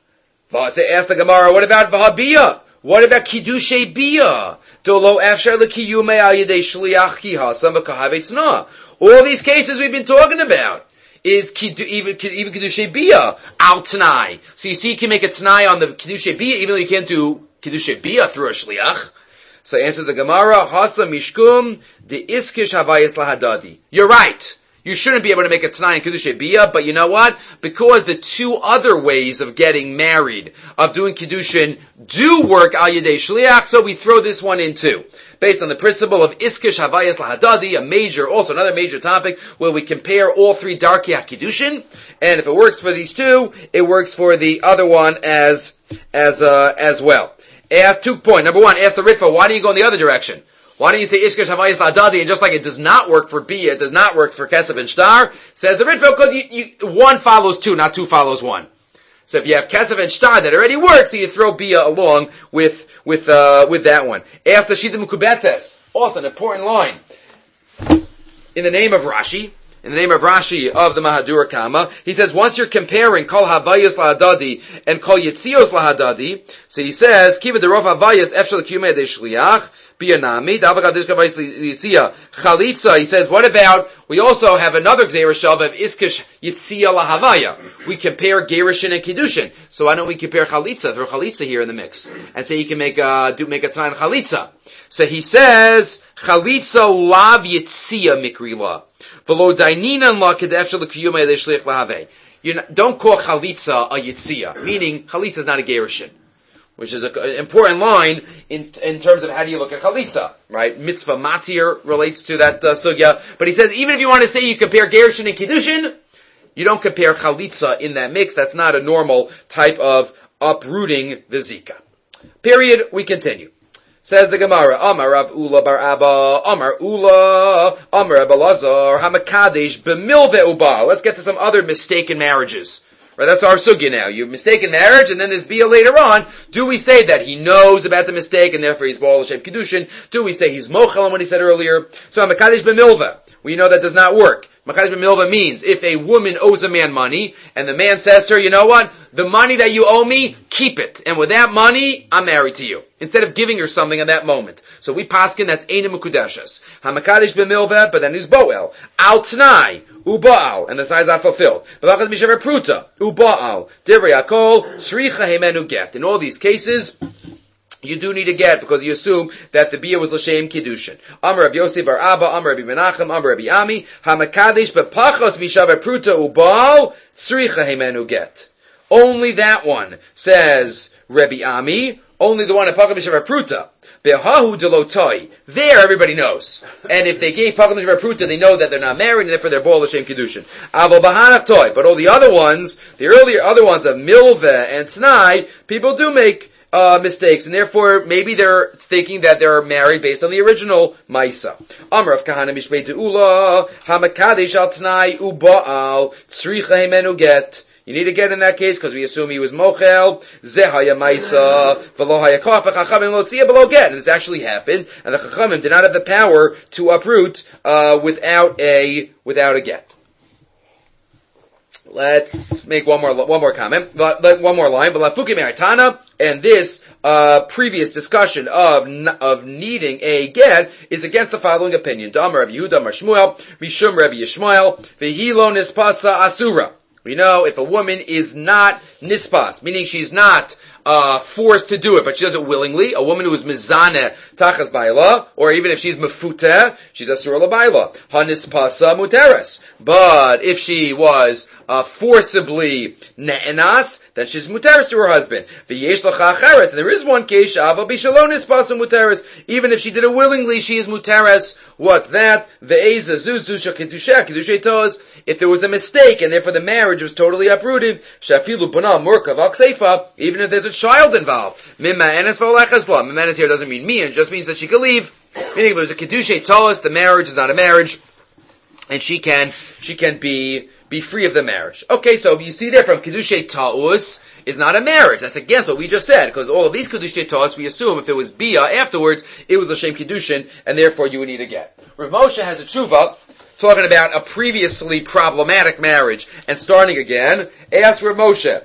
Speaker 1: Ask the Gemara, what about Vahabiyah? What about Kiddushay Biyah? Dolo afshar lekiyumei al yedei shliach ki hasam v'kahavetzna. All these cases we've been talking about is kiddu, even, even Kiddushay Biyah al t'nai. So you see, you can make a t'nai on the Kiddushay Biyah, even though you can't do Kiddushay Biyah through a shliach. So answers the Gemara, Hasa mishkum de iskish havayis lahadadi. You're right. You shouldn't be able to make a t'nai in Kiddushay Biyah, but you know what? Because the two other ways of getting married, of doing Kiddushin, do work al yedei shliach, so we throw this one in too. Based on the principle of iskish havayas lahadadi, a major, also another major topic, where we compare all three darkei HaKiddushin, and if it works for these two, it works for the other one as, as, uh, as well. Ask two point. Number one, ask the Ritva, why do you go in the other direction? Why don't you say Ishkesh Havayis La'adadi, and just like it does not work for Biyah, it does not work for Kesef and Shtar, says the Ritva, because you, you, one follows two, not two follows one. So if you have Kesef and Shtar that already works, so you throw Biyah along with, with, uh, with that one. Ask the Shita Mukubetes, also an important line. In the name of Rashi, in the name of Rashi of the Mahadura Kama, he says once you're comparing Kol Havayos La'adadi and Kol Yitzios La'adadi, so he says, Kiva de Rov Havayos Efshel Kiyumei De Shliach, Biyanami, Chalitza, he says, what about, we also have another Gzeirashav of Iskish Yitzia Lahavaya. We compare Gerishin and Kiddushin. So why don't we compare Chalitza, throw Chalitza here in the mix, and say you can make a, do make a T'nai Chalitza. So he says, Chalitza Lav Yitzia Mikrila. V'lo Daininan La Kedefshel L'Kiyumei L'Shliach Lahavei. You don't call Chalitza a Yitzia, meaning Chalitza is not a Gerishin. Which is an important line in in terms of how do you look at chalitza, right? Mitzvah matir relates to that uh, sugya. But he says, even if you want to say you compare gerushin and kiddushin, you don't compare chalitza in that mix. That's not a normal type of uprooting the zika. Period. We continue. Says the Gemara, Amar Rav Ula bar Abba, Amar Ula, Amar Abba Lazar, Hamakadesh, Bemilve Uba. Let's get to some other mistaken marriages. Right, that's our sugya now. You've mistaken marriage, and then there's bia later on. Do we say that he knows about the mistake, and therefore he's b'al l'shem kedushin? Do we say he's mochel on what he said earlier? So, mekadesh b'milva. We know that does not work. Mekadesh b'milva means if a woman owes a man money, and the man says to her, you know what? The money that you owe me, keep it. And with that money, I'm married to you. Instead of giving her something at that moment. So we paskin, that's Eina Mukudeshes. HaMekadesh b'milva, but then he's Boel. Al T'nai, Uba'al, and the size not fulfilled. B'vachas Mishaver Pruta, Uba'al, Divrei Akol, Sricha Hemenu Get. In all these cases, you do need a get because you assume that the bia was l'shem kiddushin. Amar Rav Yosef bar Abba, Amar Rabbi Menachem, Amar Rabbi Ami, HaMekadesh b'pachos Mishaver Pruta Uba'al, Sricha Hemenu Get. Only that one, says Rabbi Ami, only the one at Pacham Mishavar Pruta. Behahu delotoi. There, everybody knows. And if they gave Pacham Mishavar Pruta, they know that they're not married, and therefore they're b'ol l'shem kiddushin. Avo bahanach toy. But all the other ones, the earlier other ones of Milveh and T'nai, people do make uh mistakes, and therefore maybe they're thinking that they're married based on the original Maisa. Amar of Kahana Mishmei De'ula, HaMekadesh al T'nai Uba'al, Tzricha Hemenu Get. You need to get in that case because we assume he was mochel. Zehaya ma'isa v'lo haya koch v'chachamim lo tziyah below get, and this actually happened, and the chachamim did not have the power to uproot uh, without a without a get. Let's make one more one more comment, but, but one more line. But lafukim me'artana, and this uh, previous discussion of of needing a get is against the following opinion: D'amar Rabbi Yehuda, Amar Shmuel, Mishum Rabbi Yishmael, v'hi lo nispasa asura. We know if a woman is not nispas, meaning she's not uh forced to do it, but she does it willingly, a woman who is mizaneh tachas baila, or even if she's mefuteh, she's asura l'baila. Ha nispasa muteres. But if she was uh forcibly ne'enas, then she's muteres to her husband. V'yesh l'cha acheres, and there is one case, ava b'shalom nispasa muteres. Even if she did it willingly, she is muteres. What's that? Ve'eza zuzusha kedusha kedusha tos. If there was a mistake, and therefore the marriage was totally uprooted, shafilu b'na murkav al kseifa, even if there's a child involved. Mimma enes v'olechesla. Mimma enes here doesn't mean me, and it just means that she could leave. Meaning if it was a kedusha tos, the marriage is not a marriage, and she can, she can be, be free of the marriage. Okay, so you see there from kedusha ta'us is not a marriage. That's against what we just said, because all of these kedusha ta'us, we assume if it was bia afterwards, it was l'shem kiddushin, and therefore you would need a get. Rav Moshe has a tshuva, talking about a previously problematic marriage, and starting again, ask Rav Moshe,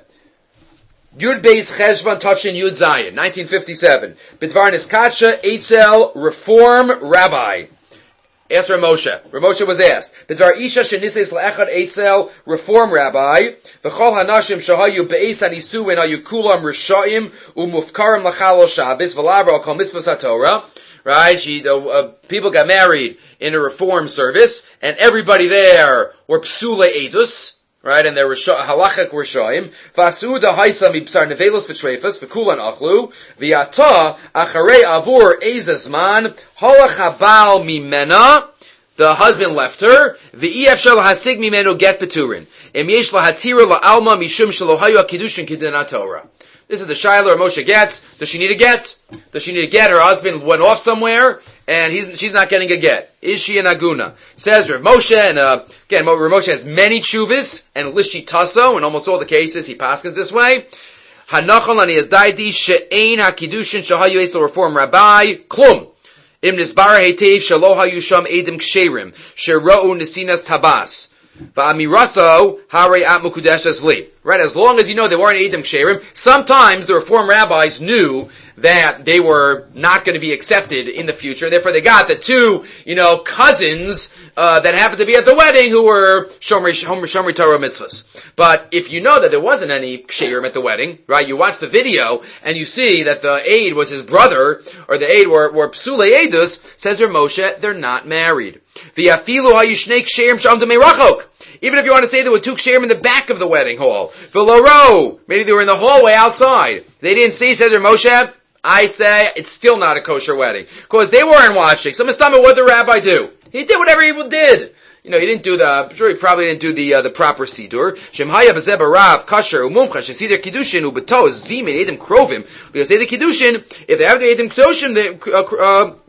Speaker 1: Yud Beis Cheshvan Tafshin Yud Zayin, nineteen fifty-seven, Bidvar Niskatsha Eitzel Reform Rabbi. Ask Rav Moshe. Rav Moshe was asked, Bidvar Isha Shenises La'echad Eitzel Reform Rabbi, V'chol Hanashim Shahayu Be'ez HaNisuin Hayu Kulam Rishayim U'mufkarim L'chal Shabbos V'lavra Al Kol Mitzvos HaTorah. Right? She, uh, uh, people got married in a reform service, and everybody there were psule edus, right? And there were halachik rishoim. V'asuda haisa mibsar nevelos v'treifas v'kulan achlu v'yata acharei avur ezazman halach habal mimena. The husband left her. V'ef shel hasig mimenu get peturin. Em yesh lahatira la'alma mishum shelo hayu akidushin kidin Torah. This is the Shiloh Moshe gets. Does she need a get? Does she need a get? Her husband went off somewhere, and he's, she's not getting a get. Is she an aguna? Says Rav Moshe, and uh, again, Rav Moshe has many tshuvas, and lishi tasso, in almost all the cases, he paskins this way. Hanachal ani azdaidi she'ein hakidushin shahayu etzel reform rabbi, klum. Im nisbar hetev shalo hayu sham edim ksherim, shera'u nesinas tabas. Va'amiraso harei at mukudeshes li. Right, as long as you know they weren't Edom Ksherim, sometimes the Reform rabbis knew that they were not going to be accepted in the future. Therefore, they got the two, you know, cousins uh, that happened to be at the wedding who were Shomri Shomri Torah mitzvahs. But if you know that there wasn't any Ksherim at the wedding, right? You watch the video and you see that the aid was his brother, or the aid were, were Psule Edus. Says Rav Moshe, they're not married. V'yafilu hayushnei Ksherim shamdam merachok. Even if you want to say there were two ksherim in the back of the wedding hall. V'loro, maybe they were in the hallway outside. They didn't see, says Rav Moshe, I say it's still not a kosher wedding. Because they weren't watching. So Mistama, what did the rabbi do? He did whatever he did. You know, he didn't do the, I'm sure he probably didn't do the, uh, the proper sidur. Shemhaya b'zeh barav, kasher, umumcha, shesider kiddushin, ubeto, zimin, edim krovim. Because they the kiddushin, if they have the edim kiddushin, the, uh, uh,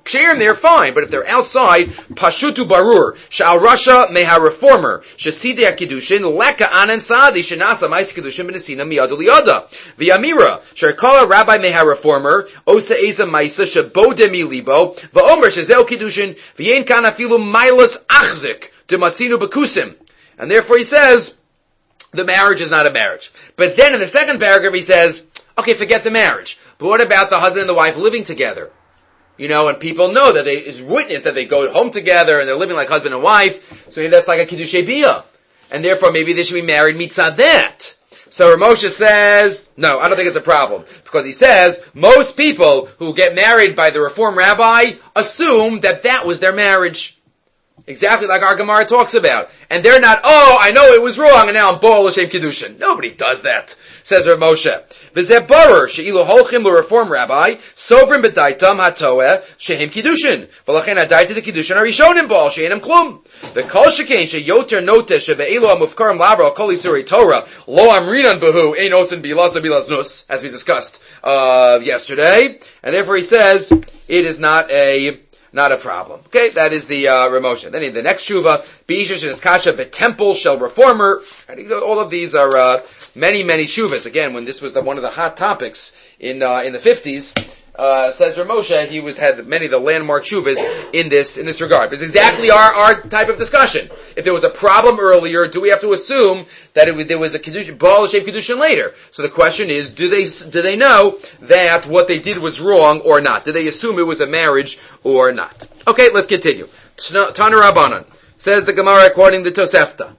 Speaker 1: Ksherim, they're fine, but if they're outside, Pashutu Barur, Sha'al Rasha Meha Reformer, Shasidei Kiddushin, Leka Anan Sadi, Shanasa Mais Kiddushin Benesina Miyada Liyada. The Amira, Sharkala Rabbi Meha Reformer, Osa Eza Maisa, Shabode Milibo, Va'omer Shazeo Kiddushin, V'yen Kana Filu Milas Achzik, Dematzinu Bekusim. And therefore he says, the marriage is not a marriage. But then in the second paragraph he says, okay, forget the marriage. But what about the husband and the wife living together? You know, and people know that they is witness that they go home together and they're living like husband and wife. So that's like a kiddushei biyah, and therefore maybe they should be married mitzad that. So Ramosha says, no, I don't think it's a problem, because he says most people who get married by the Reform rabbi assume that that was their marriage, exactly like our Gemara talks about, and they're not. Oh, I know it was wrong, and now I'm bo'al l'shem kiddushin. Nobody does that, says Rav Moshe. V'zeh barer she'ilu holchim l'Reform rabbi sovrim b'daitam hatoeh shehem kiddushin v'lachen hadaita the kiddushin arishonim bo'al she'enem klum. The kol shekain sheyoter noteh shebe'ilu hamufkarim lavra kol isurei Torah lo amrinan behu ein osin bilaz bilaz nus, as we discussed uh, yesterday, and therefore he says it is not a Not a problem. Okay, that is the uh, Ramosha. Then in the next shuva, Beishish and Iskasha, Betemple shall reformer. All of these are uh, many, many shuvas. Again, when this was the, one of the hot topics in uh, in the fifties, uh, says Ramosha, he was had many of the landmark shuvas in this in this regard. But it's exactly our, our type of discussion. If there was a problem earlier, do we have to assume that it was, there was a kedushin, ba'al l'shem kedushin later? So the question is, do they do they know that what they did was wrong or not? Do they assume it was a marriage or not? Okay, let's continue. Tana Rabbanan, says the Gemara according to Tosefta.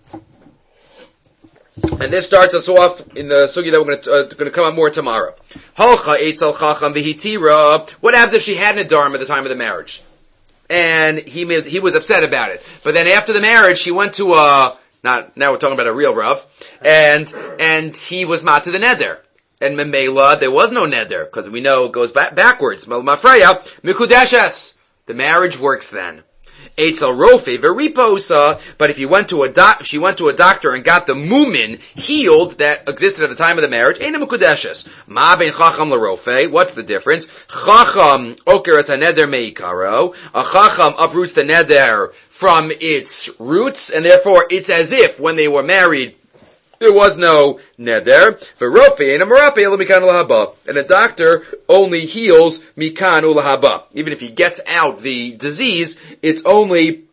Speaker 1: And this starts us off in the sugi that we're going to, uh, come up more tomorrow. Halcha eitzel chacham v'hitira. What happened if she had a dharm at the time of the marriage? And he made, he was upset about it. But then after the marriage, she went to a, not, now we're talking about a real Rav, and, and he was mat to the neder. And Memela, there was no neder, because we know it goes back, backwards. Mafreya, mikudeshes. The marriage works then. Eitzel rofe veriposa, but if you went to a doc, she went to a doctor and got the mumin healed that existed at the time of the marriage, ain't mukudeshes. Ma ben chacham larofe, what's the difference? Chacham okeres haneder meikaro, a chacham uproots the neder from its roots, and therefore it's as if when they were married, there was no neder. And a doctor only heals mikan ulahaba. Even if he gets out the disease, it's only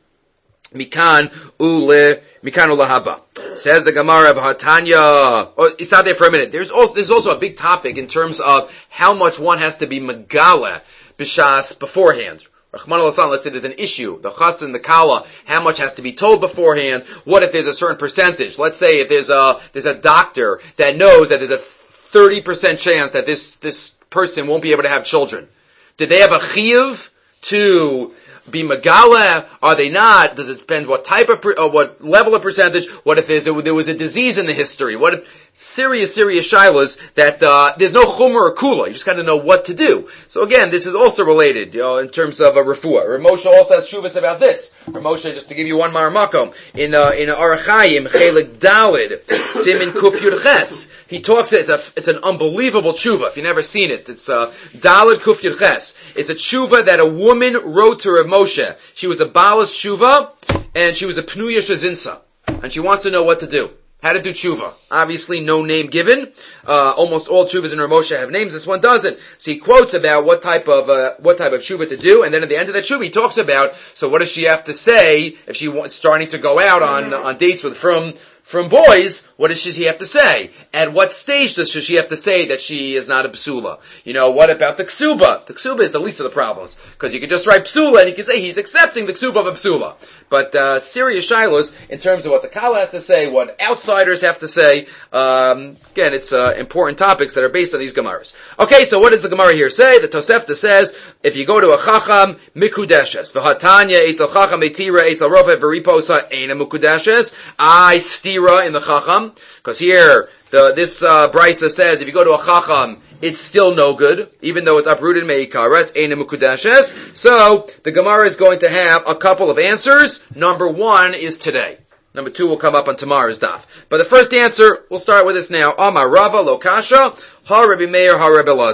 Speaker 1: mikan ule mikan ulahaba. Says the Gemara of Hatanya. Oh, it's not there for a minute. There's also there's also a big topic in terms of how much one has to be megala b'shas beforehand. Rahman al-San, let's say there's an issue, the chas and the kala, how much has to be told beforehand? What if there's a certain percentage? Let's say if there's a, there's a doctor that knows that there's a thirty percent chance that this, this person won't be able to have children. Did they have a chiyuv to be megala? Are they not? Does it depend what type of, uh, what level of percentage? What if there's a, there was a disease in the history? What if, serious, serious shilas that, uh, there's no chumrah or kula. You just gotta know what to do. So again, this is also related, you know, in terms of a refuah. Ramosha also has shuvas about this. Ramosha, just to give you one maramakom, in, uh, in Arachayim, Chelik Dalid, Simin Kuf Yud Ches, he talks, it's a, it's an unbelievable tshuva. If you've never seen it, it's, uh, Dalid Kuf Yud Ches. It's a tshuva that a woman wrote to Rav Moshe. She was a balas tshuva, and she was a pnuya shazinsa. And she wants to know what to do. How to do tshuva. Obviously, no name given. Uh, almost all tshuvas in Rav Moshe have names. This one doesn't. So he quotes about what type of uh, what type of tshuva to do, and then at the end of that tshuva, he talks about. So, what does she have to say if she wants starting to go out on on dates with from from boys? What does she have to say? At what stage does she have to say that she is not a psula? You know, what about the ksuba? The ksuba is the least of the problems, because you could just write psula and you could say he's accepting the ksuba of a psula. But uh, serious shilas in terms of what the kala has to say, what outsiders have to say. Um, again, it's uh, important topics that are based on these gemaras. Okay, so what does the gemara here say? The Tosefta says if you go to a chacham mikudeshes, v'hatanya eitzel chacham etira eitzel rofe veriposa eina mikudeshes. I stira in the chacham, because here the this uh, brisa says if you go to a chacham, it's still no good, even though it's uprooted meikara, it's eina mikudeshes. So the Gemara is going to have a couple of answers. Number one is today. Number two will come up on tomorrow's daf. But the first answer, we'll start with this now. Amar Rava lo kasha, ha Rabbi Meir, ha Rabbi Lazar.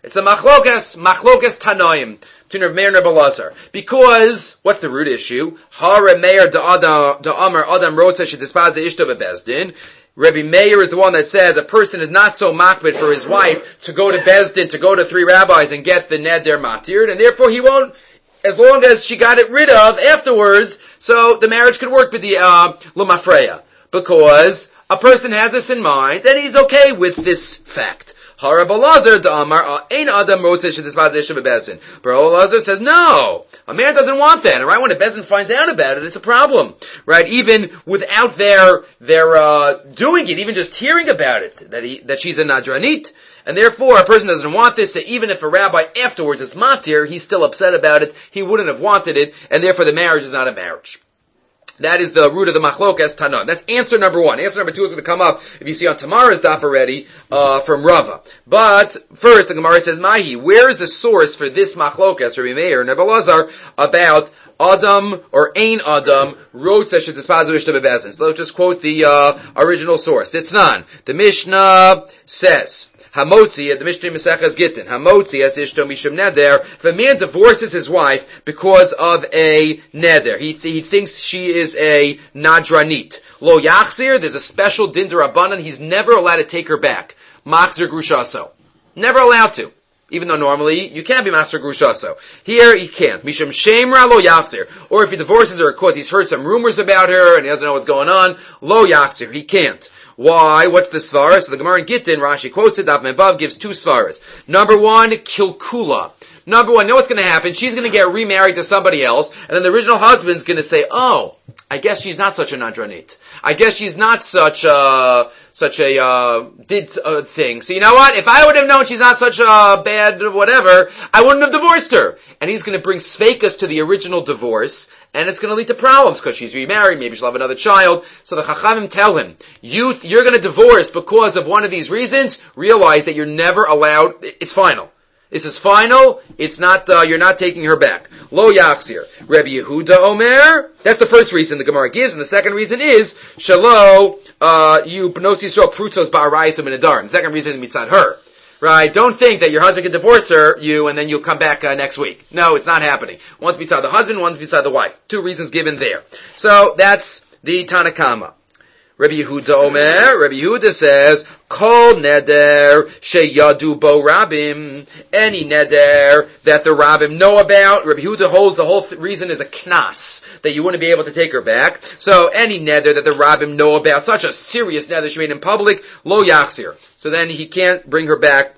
Speaker 1: It's a machlokas, machlokas tanoim, between Reb Meir and Reb Elazar. Because, what's the root issue? Ha Reb Meir da Amar Adam Rotze shedispaz ishto bebezdin. Rebbe Meir is the one that says a person is not so makbid for his wife to go to Bezdin, to go to three rabbis and get the neder matir, and therefore he won't, as long as she got it rid of afterwards, so the marriage could work with the uh, Lumafreya. Because a person has this in mind, and he's okay with this fact. Harab Elazar da'amar ein adam rotzeh shedispaz ishto bebezdin. But Elazar says no. A man doesn't want that, and right when a Bezdin finds out about it, it's a problem, right? Even without their their uh, doing it, even just hearing about it, that he, that she's a nadranit, and therefore a person doesn't want this. So even if a rabbi afterwards is matir, he's still upset about it. He wouldn't have wanted it, and therefore the marriage is not a marriage. That is the root of the machlokas tanon. That's answer number one. Answer number two is going to come up, if you see on tomorrow's daf already, uh, from Rava. But, first, the Gemara says, Mahi, where is the source for this machlokas, Rebbe Meir and Rebbe Elazar, about Adam, or Ein Adam, Rotze shedispaz ishto bebezdin? So let's just quote the, uh, original source. Ditnan. The Mishnah says, Hamotzi, at the Mishnah Maseches Gittin, Hamotzi as ishto mishum neder, if a man divorces his wife because of a neder, he, th- he thinks she is a nadranit. Lo yachzir, there's a special din d'Rabbanan, he's never allowed to take her back. Machzir grushaso. Never allowed to. Even though normally you can't be machzir grushaso. Here he can't. Mishum shemra lo yachzir. Or if he divorces her because he's heard some rumors about her and he doesn't know what's going on, lo yachzir, he can't. Why? What's the svara? So the Gemara in Gittin, Rashi quotes it, Daf Mevav gives two svaras. Number one, kilkula. Number one, you know what's going to happen? She's going to get remarried to somebody else, and then the original husband's going to say, oh, I guess she's not such a nadranit. I guess she's not such a, such a, uh, did, uh, thing. So you know what? If I would have known she's not such a bad whatever, I wouldn't have divorced her. And he's going to bring sveikas to the original divorce, and it's going to lead to problems, because she's remarried, maybe she'll have another child. So the Chachamim tell him, you, you're going to divorce because of one of these reasons, realize that you're never allowed, it's final. This is final. It's not, uh, you're not taking her back. Lo yachzir. Rebbe Yehuda Omer. That's the first reason the Gemara gives. And the second reason is, Shalo, uh, you b'nos Yisrael prutos ba'arayim in adar. The second reason is mitzad her. Right? Don't think that your husband can divorce her, you, and then you'll come back uh, next week. No, it's not happening. One's beside the husband, one's beside the wife. Two reasons given there. So, that's the Tanakama. Rabbi Yehuda Omer, Rabbi Yehuda says, Kol neder sheyadu bo rabim, any neder that the rabbim know about. Rabbi Yehuda holds the whole th- reason is a knas, that you wouldn't be able to take her back. So any neder that the rabbim know about, such a serious neder she made in public, lo yachzir. So then he can't bring her back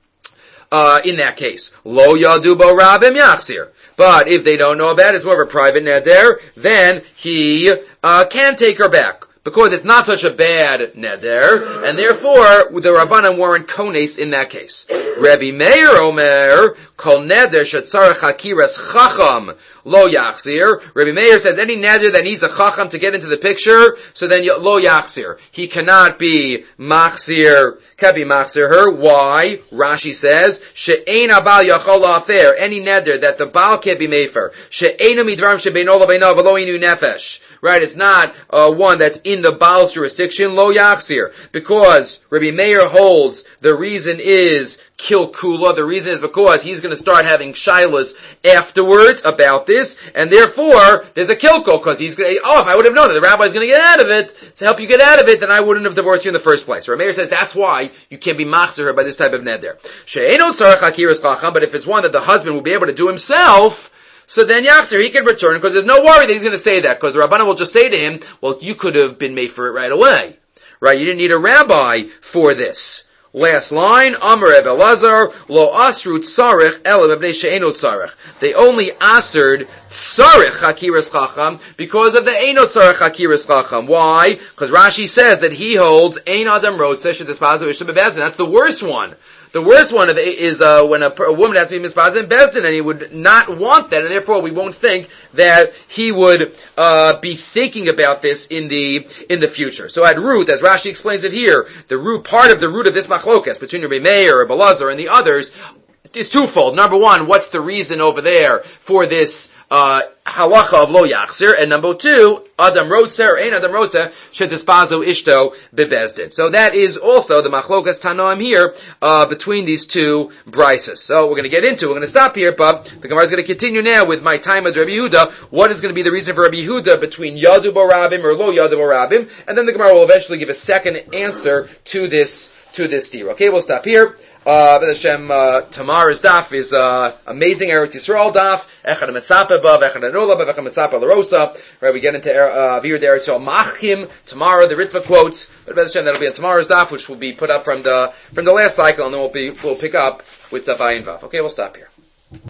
Speaker 1: uh in that case. Lo yadu bo rabim yachzir. But if they don't know about it, it's more of a private neder, then he uh can take her back. Because it's not such a bad neder, and therefore the Rabbanan weren't kones in that case. Rabbi Meir Omer, kol neder shetzarech hakiras chacham lo yachzir. Rabbi Meir says any neder that needs a chacham to get into the picture, so then lo yachzir. He cannot be machzir, can't be machzir her. Why? Rashi says, she'ein abal yachol la'afer, any neder that the baal can't be made for. She'ein midvarim shebeino lebeino v'lo inu nefesh. Right, it's not uh, one that's in the Baal's jurisdiction, lo yachzir. Because Rabbi Meir holds the reason is kilkula. The reason is because he's going to start having shilas afterwards about this, and therefore there's a kilkul, because he's going to, oh, if I would have known that the rabbi's going to get out of it, to help you get out of it, then I wouldn't have divorced you in the first place. Rabbi Meir says that's why you can't be machzir her by this type of neder. She'eino tzarech hakiras chacham, but if it's one that the husband will be able to do himself, so then Yachzir, he can return, because there's no worry that he's going to say that, because the Rabbanan will just say to him, well, you could have been made for it right away. Right? You didn't need a rabbi for this. Last line, Amar Reb Elazar, lo asru tzarech ela b'bnei she'eno tzarech. They only aserd tzarech hakiras chacham because of the eno tzarech hakiras chacham. Why? Because Rashi says that he holds ein adam rotzeh shedispaz ishto bebezdin. That's the worst one. The worst one is uh, when a, a woman has to be mispazed in Bezdin, and he would not want that, and therefore we won't think that he would uh, be thinking about this in the in the future. So at root, as Rashi explains it here, the root part of the root of this machlokas between Rabbi Meir, Rabbi Elazar, and the others, is twofold. Number one, what's the reason over there for this uh, halacha of lo yachzir? And number two, Adam Rotzer or Ein Adam Rotzer should dispazo ishto bebezdin. So that is also the machlokas tanoim here uh, between these two brises. So we're going to get into. We're going to stop here, but the Gemara is going to continue now with my time of Rabbi Yehuda. What is going to be the reason for Rabbi Yehuda between Yadu Barabim or Lo Yadu Barabim? And then the Gemara will eventually give a second answer to this to this stira. Okay, we'll stop here. Uh, B'ez Hashem, uh, tomorrow's daf is, uh, amazing Eretz Yisrael daf. Echad Metzapa Bav, Echad Anola Bav, Echad Metzapa L'Rosa. Right, we get into, uh, Vir de Eretz Yisrael Machim. Tomorrow, the Ritva quotes. But B'ez Hashem, that'll be on tomorrow's daf, which will be put up from the, from the last cycle, and then we'll be, we'll pick up with the Vayin Vav. Okay, we'll stop here.